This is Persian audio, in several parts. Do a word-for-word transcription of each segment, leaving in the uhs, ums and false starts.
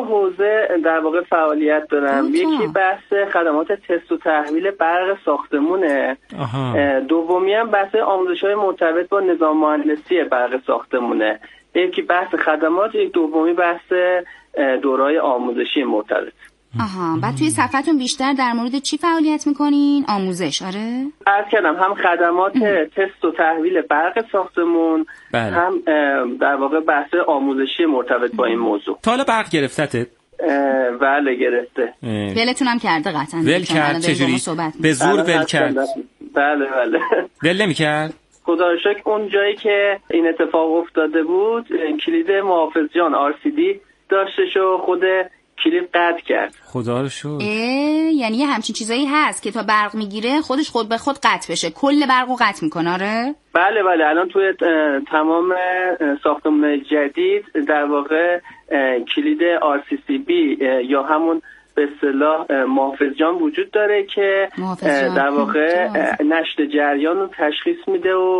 حوزه در واقع فعالیت دارم. یکی بحث خدمات تست و تحویل برق ساختمونه. دومی هم بحث آموزش‌های مرتبط با نظام مهندسی برق ساختمونه. یکی بحث خدمات، یک دومی بحث دوره‌های آموزشی مرتبط. آها، بعد توی صفحتون بیشتر در مورد چی فعالیت میکنین؟ آموزش، آره؟ عرض کردم هم خدمات ام. تست و تحویل برق ساختمون، بله. هم در واقع بحث آموزشی مرتبط با این موضوع. تا حالا برق گرفتته؟ بله گرفته. ولتون هم کرده قطعا. ول کرد چجوری؟ به زور ول کرد؟ بله بله. ول نمی‌کرد؟ خدا رو شکر اون جایی که این اتفاق افتاده بود کلید محافظ جان آر سی دی داشتش و خود کلید قطع کرد. خدا رو شکر. یعنی همچین چیزایی هست که تا برق میگیره خودش خود به خود قطع بشه، کل برقو قطع میکنه؟ آره بله بله. الان توی تمام ساختمان جدید در واقع کلید آر سی سی بی یا همون به اصطلاح محافظ جان وجود داره که در واقع نشت جریان رو تشخیص میده و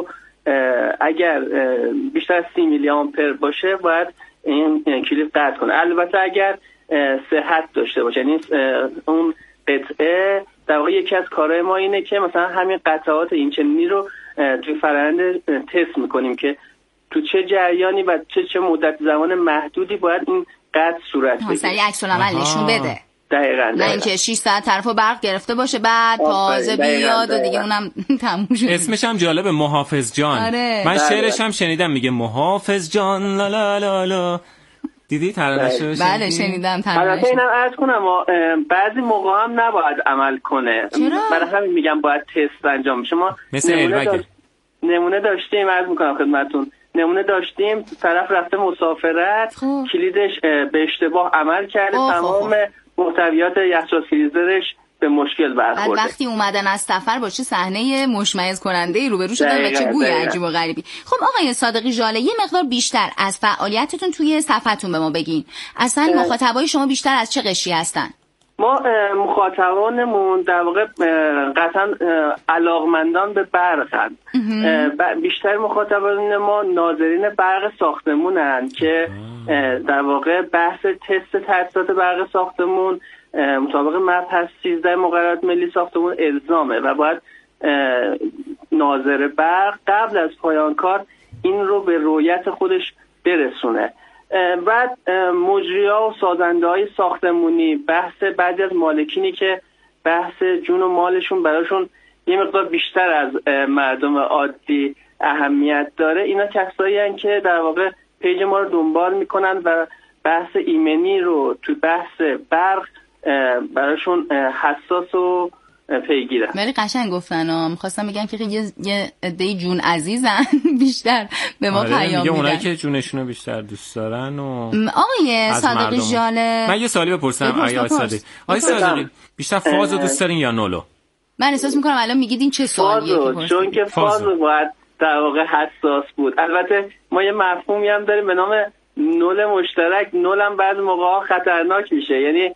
اگر بیشتر از سی میلی آمپر باشه باید این کلید قطع کنه. البته اگر صحت داشته باشه، یعنی اون قطعه در واقع یکی از کارهای ما اینه که مثلا همین قطعات این چنینی رو توی فرآیند تست میکنیم که تو چه جریانی و چه چه مدت زمان محدودی باید این قطع صورت بگیره. سریع عکس العمل نشون بده. دقیقاً. نه اینکه شش ساعت طرفو برق گرفته باشه بعد تازه بیاد و دیگه اونم تموم شد. اسمش هم جالبه، محافظ جان. آره. من شعرش هم شنیدم، میگه محافظ جان لا لا لا لا. دیدی ترانه‌شو؟ بله شنیدم ترانه‌شو. البته اینم عرض کنم بعضی موقع هم نباید عمل کنه. برای همین میگم باید تست انجام بشه. ما مثل ایربگ نمونه داشتیم، عرض میکنم خدمتتون، نمونه داشتیم طرف رفته مسافرت خوب. کلیدش به اشتباه عمل کرده، تمام محتویات یخچال فریزرش به مشکل برخورده. بعد وقتی اومدن از سفر با چه صحنه مشمئز کننده روبرو شدن و چه بوی عجیب و غریبی. خب آقای صادقی ژاله یه مقدار بیشتر از فعالیتتون توی صفحتون به ما بگین. اصلا مخاطبای شما بیشتر از چه قشری هستن؟ ما مخاطبانمون در واقع قطعا علاقمندان به برقن. بیشتر مخاطبان ما ناظرین برق ساختمونن که در واقع بحث تست تجهیزات برق ساختمون مطابق مبحث سیزده مقررات ملی ساختمون الزامه و باید ناظر برق قبل از پایان کار این رو به رویت خودش برسونه. بعد مجری‌ها و سازنده‌های ساختمونی، بحث بعضی از مالکینی که بحث جون و مالشون براشون یه مقدار بیشتر از مردم عادی اهمیت داره، اینا کسایی هستن که در واقع پیج ما رو دنبال میکنن و بحث ایمنی رو تو بحث برق براشون حساس و پیگیرن. ولی قشنگ گفتن ها، می‌خواستم بگم که یه یه عده جون عزیزن بیشتر به ما پیام میدن. میگه اونایی که جونشون رو بیشتر دوست دارن و آقای صادقی ژاله، من یه سوالی بپرسم آقای صادقی. آقای صادقی بیشتر فاز رو دوست دارین یا نولو؟ من احساس می‌کنم الان میگید این چه سوالیه که پرسید. چون که فاز باید در واقع حساس بود. البته ما یه مفهومی هم داریم به نام نول مشترک. نول هم بعضی موقع‌ها خطرناک میشه، یعنی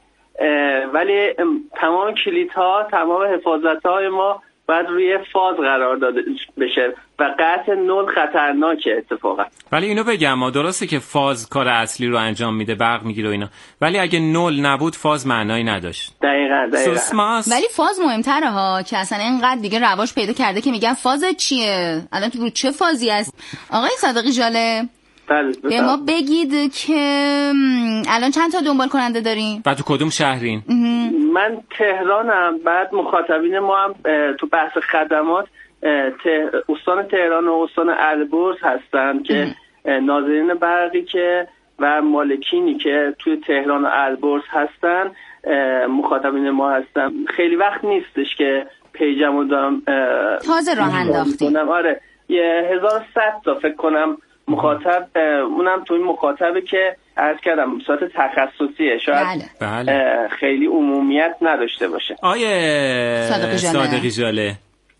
ولی تمام کلیدها، تمام حفاظت‌های ما باید روی فاز قرار داده بشه و قطع نول خطرناکه اتفاقا. ولی اینو بگم ما درسته که فاز کار اصلی رو انجام میده، برق میگیره و اینا، ولی اگه نول نبود فاز معنایی نداشت. دقیقاً دقیقاً. ولی فاز مهمتره ها، که اصلا اینقدر دیگه رواج پیدا کرده که میگن فاز چیه؟ الان تو رو چه فازی است؟ آقای صادقی ژاله به ما بگید که الان چند تا دنبال کننده دارین؟ بعد تو کدوم شهرین؟ من تهرانم. بعد مخاطبین ما هم تو بحث خدمات ته... استان تهران و استان البرز هستن که ناظرین برقی که و مالکینی که توی تهران و البرز هستن مخاطبین ما هستن. خیلی وقت نیستش که پیجمو دارم تازه راه انداختیم. آره یه هزار و صد تا فکر کنم مخاطب، اونم توی مخاطبه که عرض کردم به صورت تخصصیه، شاید بله. بله. خیلی عمومیت نداشته باشه. آیه صادقی ژاله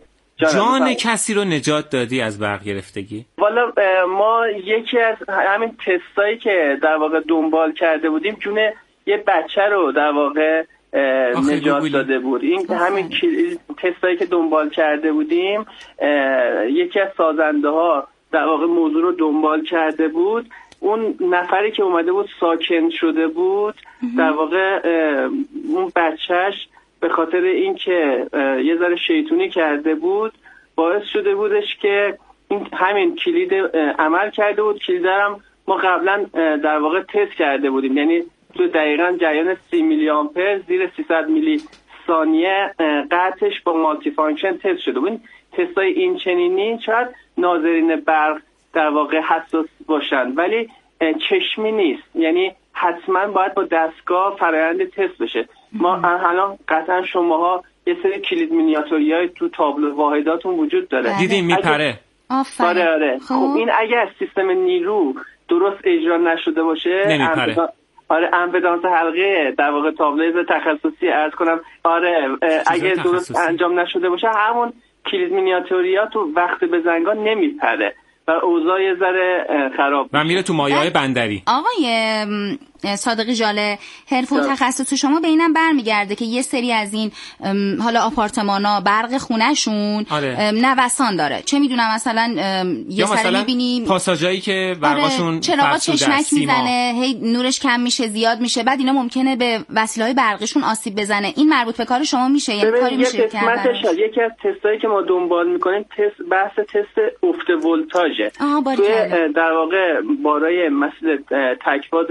جان بله. کسی رو نجات دادی از برق گرفتگی؟ والا ما یکی از همین تستایی که در واقع دنبال کرده بودیم جون یه بچه رو در واقع نجات گوگلی. داده بود. این آخه. همین تستایی که دنبال کرده بودیم یکی از سازنده ها در واقع موضوع رو دنبال کرده بود، اون نفری که اومده بود ساکن شده بود در واقع اون بچهش به خاطر اینکه یه ذره شیطونی کرده بود باعث شده بودش که این همین کلید عمل کرده بود. کلید هم ما قبلا در واقع تست کرده بودیم، یعنی تو دقیقاً جریان سی میلی آمپر زیر سیصد میلی ثانیه قطعش با مالتی فانکشن تست شده بود. تستای این چنینی شاید ناظرین برق در واقع حساس باشن ولی چشمی نیست، یعنی حتما باید با دستگاه فرآیند تست بشه. ما الان قطعا شماها یه سری کلید مینیاتوریای تو تابلو واحداتون وجود داره، دیدیم میپره. آفرین. آره آره. خب این اگر سیستم نیرو درست اجرا نشده باشه نمیپره. آره امپدانس حلقه در واقع تابلوی تخصصی عرض کنم آره اگه درست انجام نشده باشه همون کلید مینیاتوریا تو وقت بزنگاه نمیپره و اوضاع یه ذره خراب و میره تو مایه‌های بندری. آقای صادقی ژاله، حرف و تخصص شما به اینم برمیگرده که یه سری از این حالا آپارتمانا برق خونه‌شون آره. نوسان داره، چه میدونم مثلا یه سری می‌بینیم پاساژایی که برقاشون آره. چراغا چشمک میزنه، هی نورش کم میشه زیاد میشه، بعد اینا ممکنه به وسیله‌های برقیشون آسیب بزنه. این مربوط به کار شما میشه؟ یعنی کاری میشه کردن؟ یکی از تستایی که ما دنبال می‌کنیم تست بحث تست افت ولتاژه. توی در واقع بارای مسئله تک‌فاز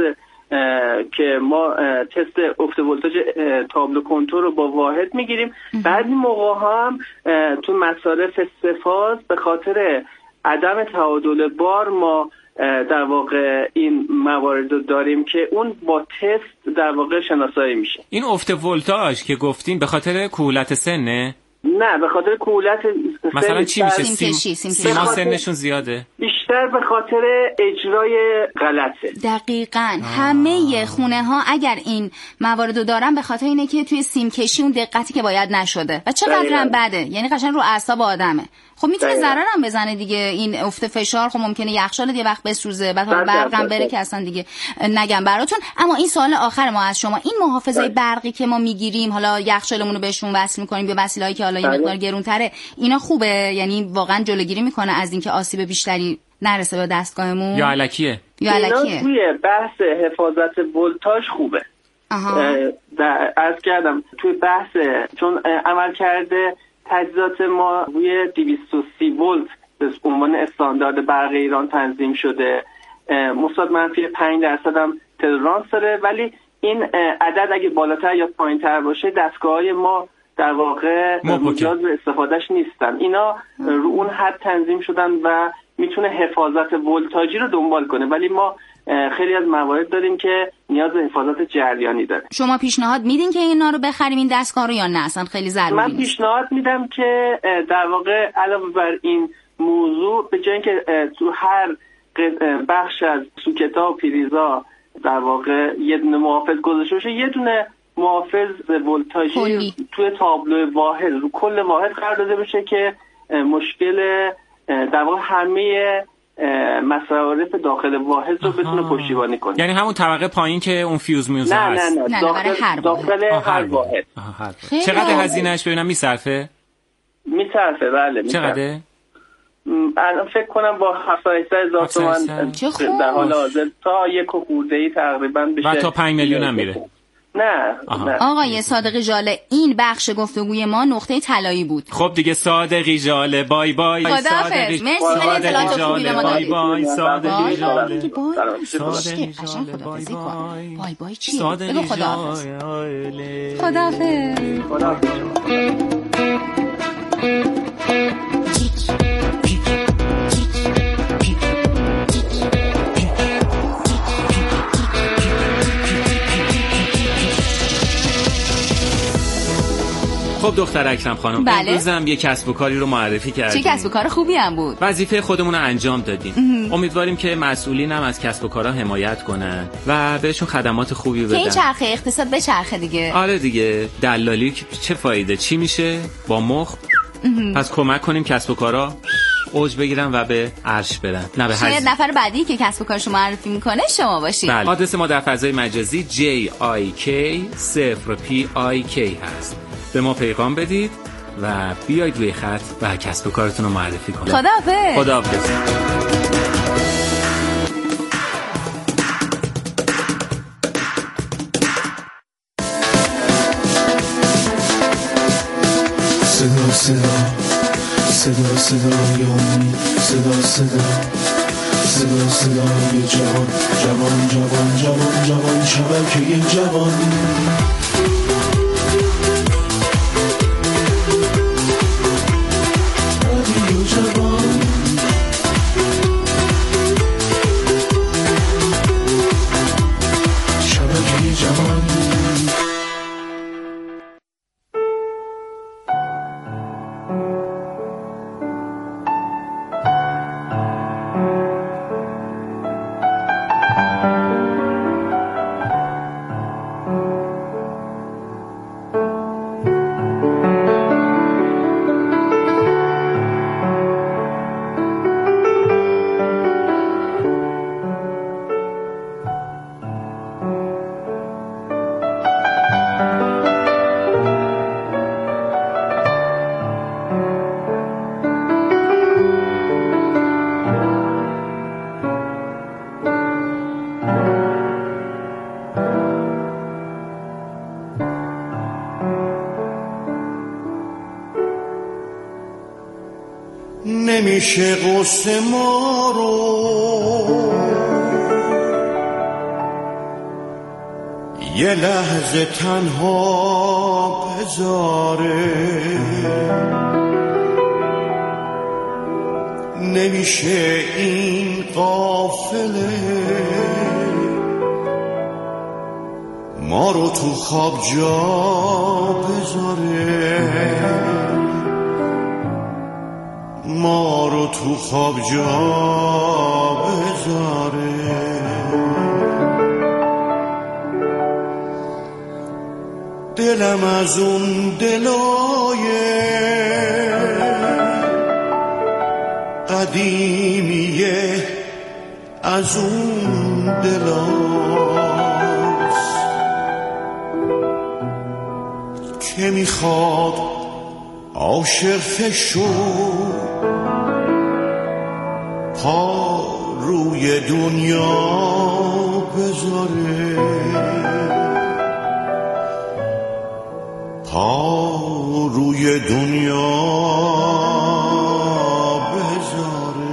که ما تست افت ولتاژ تابلو کنترل رو با واحد میگیریم. بعضی موقع هم تو مصارف سه فاز به خاطر عدم تعادل بار ما در واقع این موارد رو داریم که اون با تست در واقع شناسایی میشه. این افت ولتاژ که گفتین به خاطر کولت سنه؟ نه به خاطر کولت سن. مثلا چی میشه؟ سیم سیما سنشون زیاده؟ بیشتر به خاطر اجرای غلطه. دقیقاً. همه خونه ها اگر این موارد رو دارن به خاطر اینه که توی سیم کشی اون دقتی که باید نشده و چقدر هم بده، یعنی قشنگ رو اعصاب آدمه. خب میتونه ضرر هم بزنه دیگه. این افت فشار خب ممکنه یخچال یه وقت بسوزه، بعد برقم بره که اصلا دیگه نگم براتون. اما این سوال آخر ما از شما، این محافظه برقی که ما میگیریم، حالا یخچالمون رو بهشون وصل میکنیم یا وسیله‌ای که حالا یه مقدار گرونتره، اینا خوبه؟ یعنی واقعا جلوگیری میکنه از اینکه آسیب بیشتری نرسه به دستگاهمون یا الکیه؟ یا الکیه. توی بحث حفاظت ولتاژ خوبه. عرض کردم توی بحث چون عمل کرده تجهیزات ما روی دویست و سی ولت به عنوان استاندارد برق ایران تنظیم شده، مثبت منفی پنج درصد هم تولرانس داره، ولی این عدد اگه بالاتر یا پایین‌تر باشه دستگاه‌های ما در واقع مجاز به استفادهش نیستن. اینا رو اون حد تنظیم شدن و میتونه حفاظت ولتاژی رو دنبال کنه، ولی ما خیلی از موارد داریم که نیاز به حفاظت جریانی داره. شما پیشنهاد میدین که اینا رو بخریم این دستگاه رو یا نه اصلا خیلی ضروری نیست؟ من پیشنهاد میدم که در واقع علاوه بر این موضوع به جای اینکه تو هر بخش از سوکتا و پریزا در واقع یه دونه محافظ گذاشته باشه، یه دونه محافظ ولتاژی توی تابلو واحد رو کل واحد قرار داده بشه که مشکل در واقع همه مصارف داخل واحد رو بتونه پشتیبانی کنه. یعنی همون طبقه پایین که اون فیوز میوزه نه هست. نه نه داخل هر داخل هر واحد. چقدر هزینه‌اش ببینم میصرفه؟ میصرفه بله. چقدر؟ الان فکر کنم با هفتاد هزار تومان در حال حاضر تا یک و خورده‌ای تقریبا بشه و تا پنج میلیون هم میره. نه, نه آقای صادقی ژاله، این بخش گفتگوی ما نقطه طلایی بود. خب دیگه صادقی ژاله بای بای. خداحافظ. مرسی خیلی اطلاعات خوبی به ما دادید. بای بای صادقی ژاله. صادقی ژاله بای بای. بای بای چی؟ بگو خداحافظ. خداحافظ. خداحافظ. خب دختر اکرم خانم، بله؟ امروزم یه کسب و کاری رو معرفی کردیم. چه کسب و کار خوبی هم بود. وظیفه خودمون رو انجام دادیم. امیدواریم که مسئولین هم از کسب و کارها حمایت کنن و بهشون خدمات خوبی بدن. که این چرخه اقتصاد به چرخه دیگه. آره دیگه، دلالی چه فایده؟ چی میشه؟ با مخ. پس کمک کنیم کسب و کارها اوج بگیرن و به عرش برن، نه به شاید نفر بعدی که کسب و کارش معرفی میکنه شما باشید. بله. آدرس ما در فضای مجازی جی آی کی صفر پی آی کی هست. به ما پیغام بدید و بیاید روی خط و کسب و کارتون رو معرفی کنید. خداحافظ. خداحافظ. صدا صدا صدای امید، صدا صدا صدا صدای جوان جوان جوان جوان جوان شبکه جوان. رادیو جوان شبکه جوان. نمیشه غصه ما رو یه لحظه تنها بذاره، نمیشه این قافله ما رو تو خواب جا بذاره، ما رو تو خواب جا بذاره. دلم از اون دلای قدیمیه، از اون دلاست که میخواد عاشق شو پا روی دنیا بذاره، پا روی دنیا بذاره.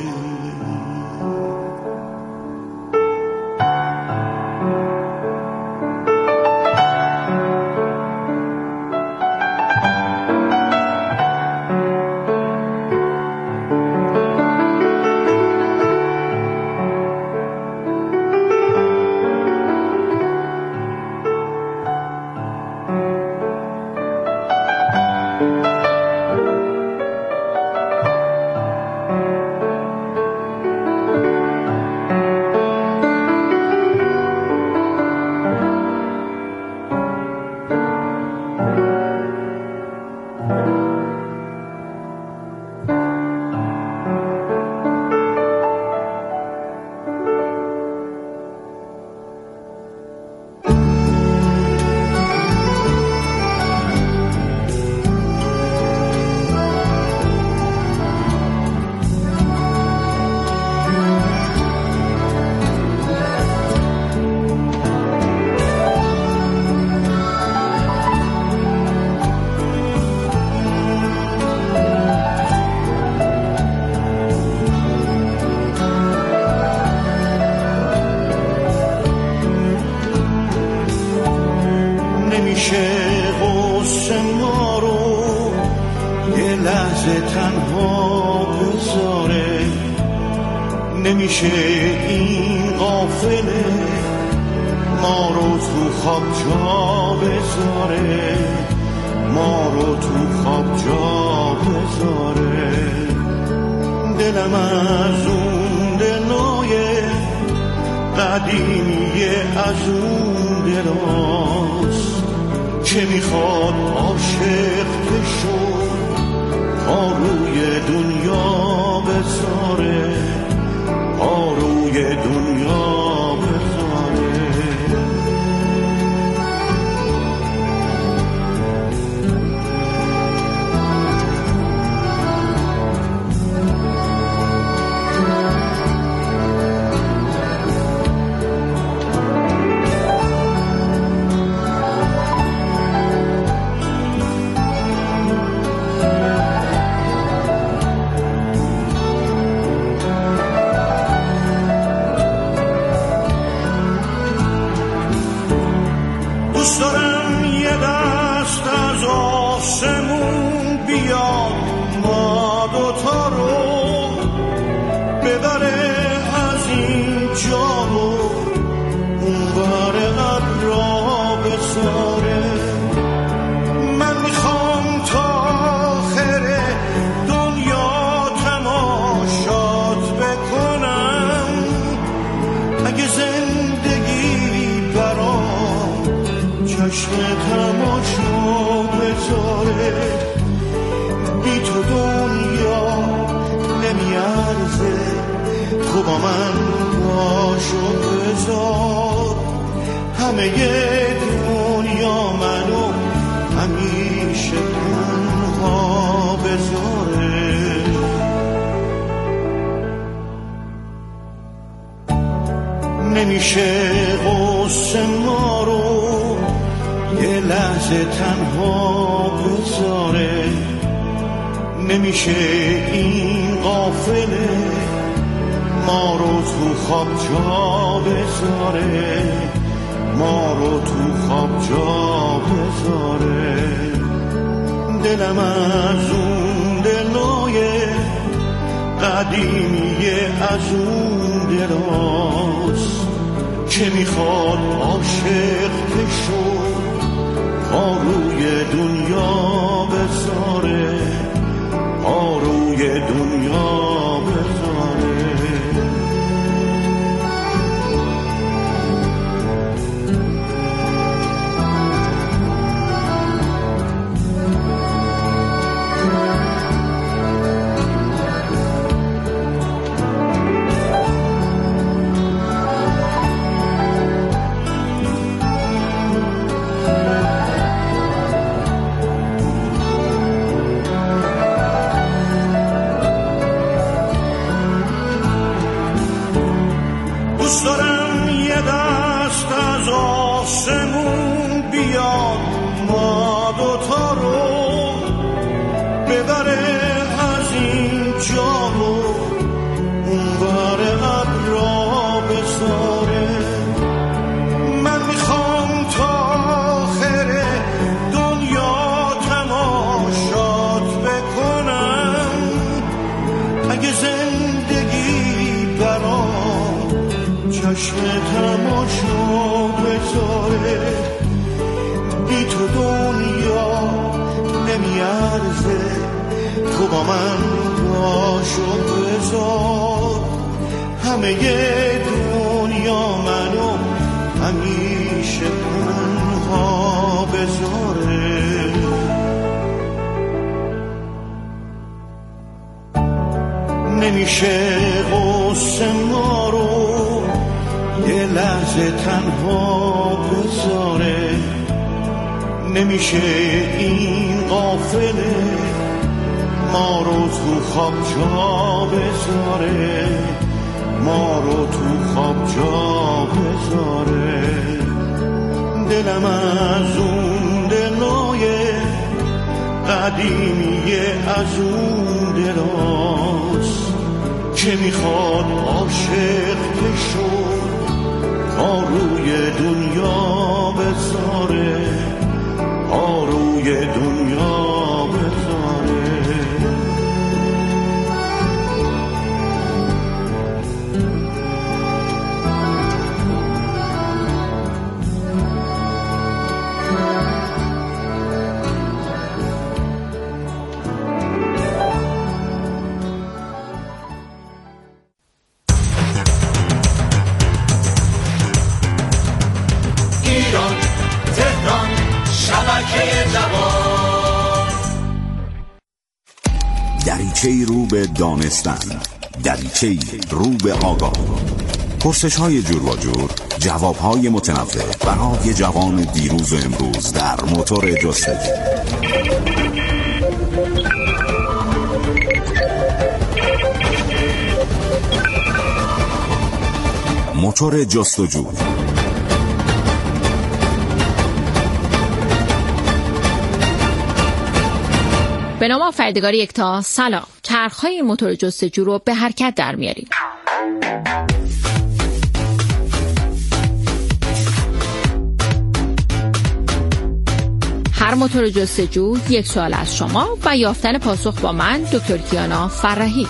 نمیشه این غافله ما رو تو خواب جا بذاره، ما رو تو خواب جا بذاره. دلم از اون دلای قدیمیه، از اون دلاست که میخواد عاشق بشو پا روی دنیا بذاره، پا روی دنیا بذاره. چشم تماشا بذاره، بی تو دنیا نمیارزه، تو با من باشو بذار، همه دنیا منو همیشه تنها بذاره. نمیشه غصه ما رو یه لحظه تنها بذاره، نمیشه این غافله ما رو تو خواب جا بذاره، ما رو تو خواب جا بذاره. دلم از اون دلای قدیمیه، از اون دراز که میخواد عاشق بشود، پا روی دنیا بذاره، پا روی دنیا بذاره. دوست دارم یه دست از آسمون بیاد، ما دوتا رو ببره از این جا رو اون بر ابرا بذاره. من میخوام تا آخر دنیا تماشات بکنم، اگه زندگی برام چشم تماشا بذاره، بی تو دنیا نمیارزه، تو با من باشو بذار، همه دنیا منو همیشه تنها بذاره. نمیشه غصه ما رو یه لحظه تنها بذاره، نمیشه این غافله ما رو تو خواب جا بذاره، ما رو تو خواب جا بذاره. دلم از اون دلای قدیمیه، از اون دراز که میخواد عاشق بشود، پا روی دنیا بذاره، پا روی دنیا بذاره. دریچه‌ای رو به دانستن، دریچه‌ای رو به آگاه، پرسش‌های جور و جور، جواب‌های متنوع برای جوان دیروز و امروز در موتور جستجو. موتور جستجو. به نام آفریدگار یکتا، سلام. چرخ‌های موتور جستجو رو به حرکت در میاریم. هر موتور جستجو یک سوال از شما و یافتن پاسخ با من دکتر کیانا فرحی.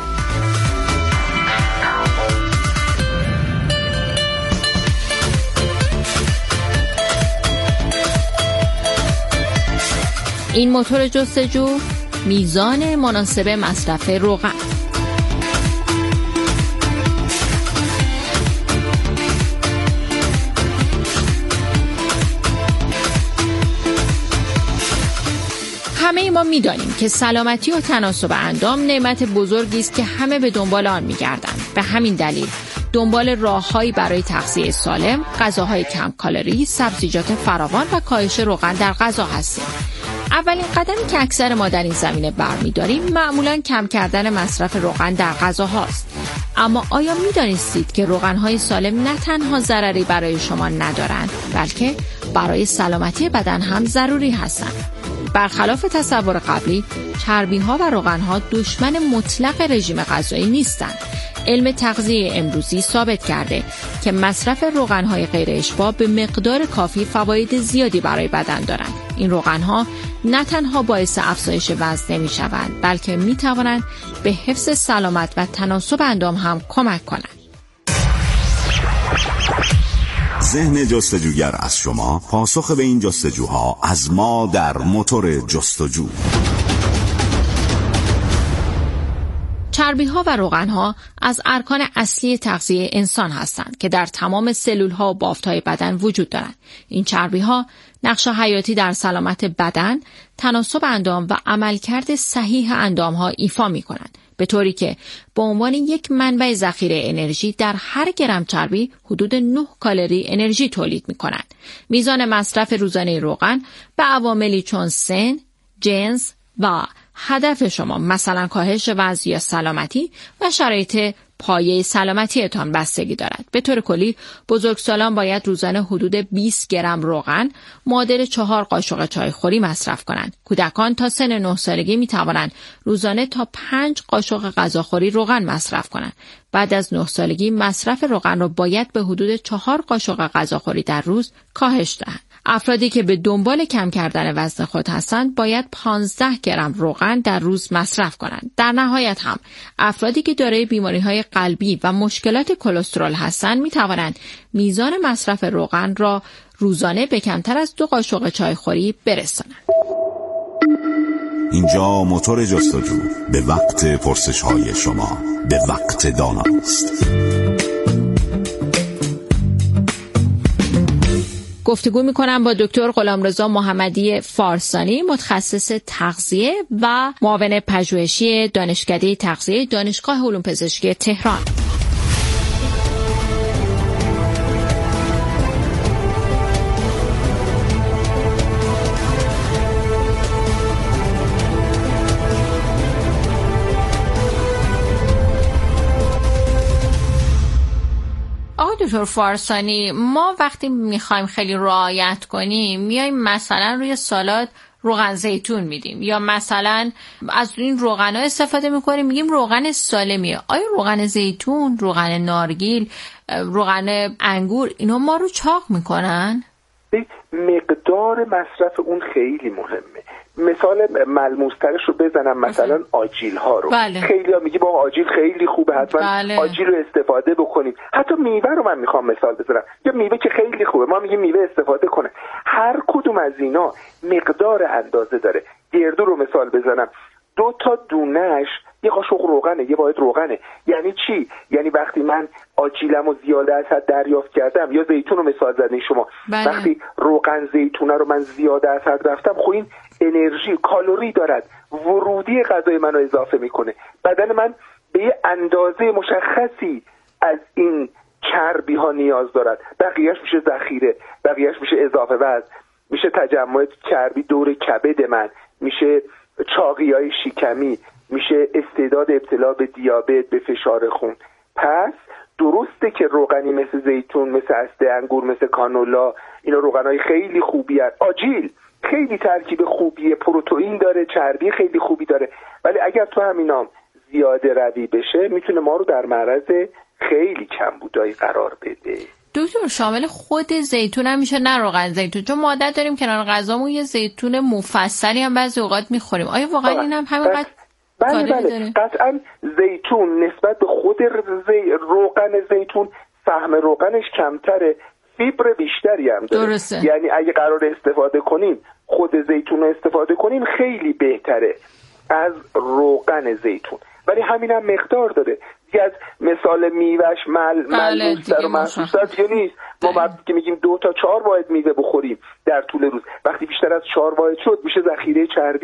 این موتور جستجو میزان مناسب مصرف روغن. همه ما می‌دانیم که سلامتی و تناسب اندام نعمت بزرگی است که همه به دنبال آن می‌گردند. به همین دلیل دنبال راه‌هایی برای تغذیه سالم، غذاهای کم کالری، سبزیجات فراوان و کاهش روغن در غذا هستیم. اولین قدمی که اکثر ما در این زمینه برمی‌داریم معمولاً کم کردن مصرف روغن در غذاهاست. اما آیا می‌دانستید که روغن‌های سالم نه تنها ضرری برای شما ندارند، بلکه برای سلامتی بدن هم ضروری هستند؟ برخلاف تصور قبلی، چربی‌ها و روغن‌ها دشمن مطلق رژیم غذایی نیستند. علم تغذیه امروزی ثابت کرده که مصرف روغن‌های غیر اشباع به مقدار کافی فواید زیادی برای بدن دارند. این روغن‌ها نه تنها باعث افزایش وزن نمی‌شوند، بلکه می‌توانند به حفظ سلامت و تناسب اندام هم کمک کنند. ذهن جستجوگر از شما، پاسخ به این جستجوها از ما در موتور جستجو. چربی‌ها و روغن‌ها از ارکان اصلی تغذیه انسان هستند که در تمام سلول‌ها و بافت‌های بدن وجود دارند. این چربی‌ها نقش حیاتی در سلامت بدن، تناسب اندام و عملکرد صحیح اندام‌ها ایفا می‌کنند، به طوری که به عنوان یک منبع ذخیره انرژی در هر گرم چربی حدود نه کالری انرژی تولید می‌کنند. میزان مصرف روزانه روغن به عواملی چون سن، جنس و هدف شما، مثلا کاهش وزن یا سلامتی و شرایط پایه سلامتیتان بستگی دارد. به طور کلی بزرگسالان باید روزانه حدود بیست گرم روغن معادل چهار قاشق چایخوری مصرف کنند. کودکان تا سن نه سالگی می توانند روزانه تا پنج قاشق غذاخوری روغن مصرف کنند. بعد از نه سالگی مصرف روغن را باید به حدود چهار قاشق غذاخوری در روز کاهش دهند. افرادی که به دنبال کم کردن وزن خود هستند باید پانزده گرم روغن در روز مصرف کنند. در نهایت هم افرادی که دارای بیماری‌های قلبی و مشکلات کلسترول هستند می توانند میزان مصرف روغن را روزانه به کمتر از دو قاشق چایخوری برسانند. اینجا موتور جستجو به وقت پرسش‌های شما، به وقت داناست. گفتگو می‌کنم با دکتر غلامرضا محمدی فارسانی، متخصص تغذیه و معاون پژوهشی دانشکده تغذیه دانشگاه علوم پزشکی تهران. دکتر فارسانی، ما وقتی میخوایم خیلی رعایت کنیم میایم مثلا روی سالاد روغن زیتون میدیم یا مثلا از این روغن‌ها استفاده میکنیم میگیم روغن سالمیه. آیا روغن زیتون، روغن نارگیل، روغن انگور اینا ما رو چاق میکنن؟ مقدار مصرف اون خیلی مهمه. مثال ملموس‌ترش رو بزنم، مثلا آجیل ها رو. بله. خیلی ها میگی با آجیل خیلی خوبه، حتما بله. آجیل رو استفاده بکنید. حتی میوه رو من میخوام مثال بزنم، یا میوه که خیلی خوبه ما میگیم میوه استفاده کنه. هر کدوم از اینا مقدار اندازه داره. گردو رو مثال بزنم، دو تا دونش یه قاشق روغنه، یه واحد روغنه. یعنی چی؟ یعنی وقتی من آجیلمو زیاده از حد دریافت کردم، یا زیتون رو مثال زدین شما، بله. وقتی روغن زیتونه رو من زیاده از حد رفتم، خب این انرژی، کالری دارد، ورودی غذای منو اضافه میکنه. بدن من به یه اندازه مشخصی از این چربی ها نیاز دارد. بقیهش میشه ذخیره، بقیهش میشه اضافه وزن، میشه تجمع چربی دور کبد من، میشه چاقیای شکمی، میشه استعداد ابتلا به دیابت، به فشار خون. پس درسته که روغنی مثل زیتون، مثل اصل انگور، مثل کانولا، اینا روغنای خیلی خوبی هست. آجیل خیلی ترکیب خوبیه، پروتئین داره، چربی خیلی خوبی داره، ولی اگر تو همینام زیاده روی بشه میتونه ما رو در معرض خیلی کمبودایی قرار بده. دکتر شامل خود زیتون هم میشه، نه روغن زیتون؟ چون ما عادت داریم کنار غذامون یه زیتون مفصلی هم بعضی اوقات میخوریم. آیا واقعا این هم همینقدر بله بله قطعا زیتون نسبت به خود زی... روغن زیتون سهم روغنش کمتره، فیبر بیشتری هم داره. درسته. یعنی اگه قرار استفاده کنیم خود زیتون رو استفاده کنیم خیلی بهتره از روغن زیتون، ولی همین هم مقدار داره. دیگه از مثال میوهش مل ملموس‌تر و محسوس‌تر دیگه نیست. ما وقتی که میگیم دو تا چهار واحد میوه بخوریم در طول روز، وقتی بیشتر از چهار واحد شد میشه ذخیره چربی.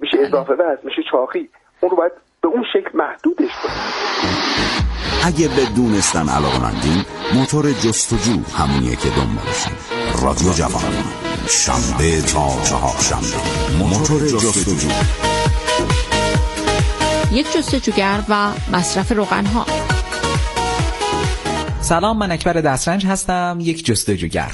میشه اضافه وزن، میشه چاقی. اون رو باید به اون شکل محدودش کنیم. اگه به دونستن علاقه‌مندین، موتور جستجو همونیه که دنبالشین. رادیو جوان، شنبه تا چهارشنبه، موتور جستجو. یک جستجوگر و مصرف روغن‌ها. سلام، من اکبر دسترنج هستم، یک جستجوگر.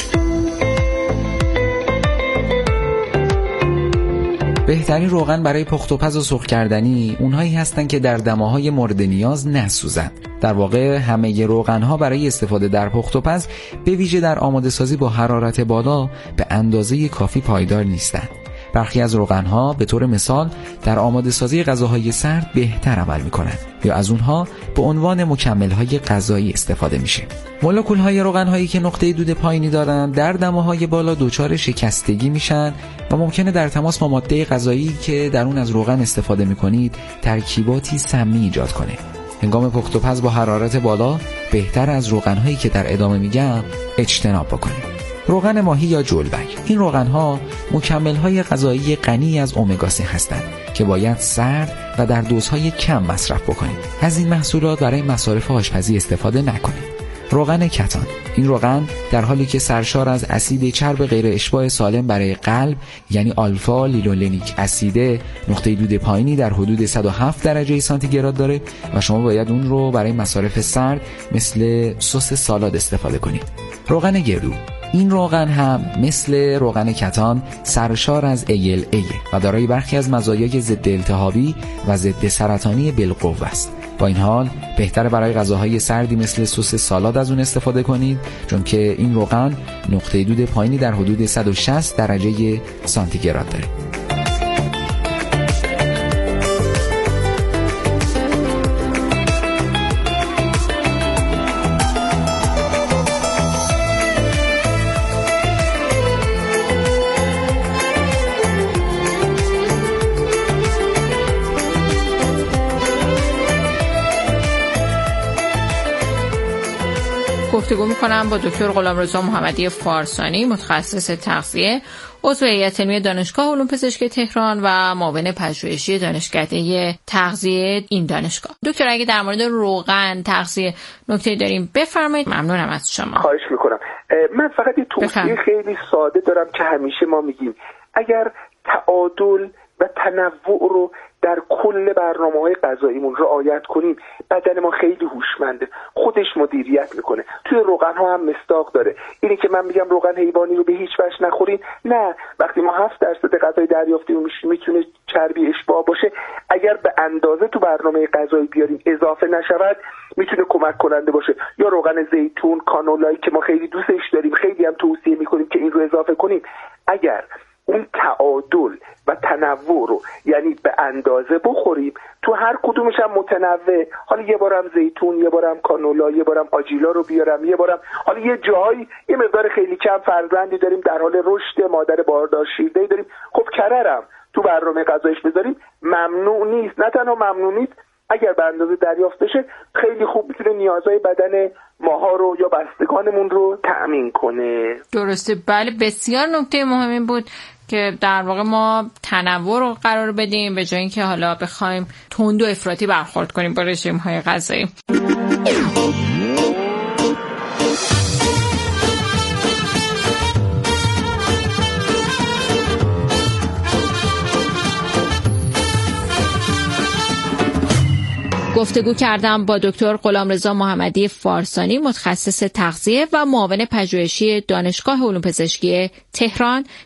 بهترین روغن برای پخت و پز و سرخ کردنی اونهایی هستن که در دماهای مورد نیاز نسوزن. در واقع همه روغن‌ها برای استفاده در پخت و پز به ویژه در آماده سازی با حرارت بالا به اندازه کافی پایدار نیستند. برخی از روغن‌ها به طور مثال در آماده سازی غذاهای سرد بهتر عمل می‌کنند یا از اونها به عنوان مکمل‌های غذایی استفاده میشه. مولکول‌های روغن‌هایی که نقطه دود پایینی دارند در دماهای بالا دچار شکستگی میشن و ممکنه در تماس با ماده غذایی که در اون از روغن استفاده می‌کنید ترکیباتی سمی ایجاد کنه. هنگام پخت و پز با حرارت بالا بهتر از روغن‌هایی که در ادامه میگم اجتناب بکنید. روغن ماهی یا جلبک. این روغن‌ها مکمل‌های غذایی غنی از امگا سه هستند که باید سرد و در دوزهای کم مصرف بکنید. از این محصولات برای مصارف آشپزی استفاده نکنید. روغن کتان. این روغن در حالی که سرشار از اسید چرب غیر اشباع سالم برای قلب یعنی آلفا لینولنیک اسید، نقطه دود پایینی در حدود صد و هفت درجه سانتیگراد داره و شما باید اون رو برای مصارف سرد مثل سس سالاد استفاده کنید. روغن گردو. این روغن هم مثل روغن کتان سرشار از ای ال ای و دارای برخی از مزایای ضد التهابی و ضد سرطانی بالقوه است. با این حال بهتره برای غذاهای سردی مثل سس سالاد از اون استفاده کنید، چون که این روغن نقطه دود پایینی در حدود صد و شصت درجه سانتیگراد داره. گفتگو می‌کنم با دکتر غلامرضا محمدی فارسانی، متخصص تغذیه، عضو هیئت علمی دانشگاه علوم پزشکی تهران و معاون پژوهشی دانشکده تغذیه این دانشگاه. دکتر اگه در مورد روغن تغذیه نکته داریم بفرمایید. ممنونم از شما. خواهش می‌کنم. من فقط یه توصیه خیلی ساده دارم که همیشه ما میگیم اگر تعادل و تنوع رو در کل برنامه‌های غذاییمون رعایت کنیم، بدن ما خیلی هوشمنده، خودش مدیریت میکنه. توی روغن‌ها هم مصداق داره. اینی که من میگم روغن حیوانی رو به هیچ وجه نخورین، نه، وقتی ما هفت درصد غذای دریافتیم میتونه چربی اشباع باشه، اگر به اندازه تو برنامه غذایی بیاریم اضافه نشود میتونه کمک کننده باشه. یا روغن زیتون، کانولایی که ما خیلی دوستش داریم، خیلی هم توصیه میکنیم که این رو اضافه کنیم. اگر اون تعادل و تنوع رو یعنی به اندازه بخوریم، تو هر کدومش هم متنوع، حالا یه بارم زیتون، یه بارم کانولا، یه بارم آجیلا رو بیارم، یه بارم حالا یه جایی یه مقدار خیلی کم فرزندی داریم در حال رشد، مادر باردار شیرده‌ای داریم، خب کررم تو برنامه غذایش بذاریم ممنوع نیست. نه تنها ممنوع نیست، اگر به اندازه دریافت بشه خیلی خوب میتونه نیازهای بدن ماها رو یا بستگانمون رو تأمین کنه. درسته، بله، بسیار نکته مهمی بود که در واقع ما تنوع رو قرار بدیم به جای اینکه حالا بخوایم تند و افراطی برخورد کنیم با رژیم‌های غذایی. گفتگو کردم با دکتر غلامرضا محمدی فارسانی، متخصص تغذیه و معاون پژوهشی دانشگاه علوم پزشکی تهران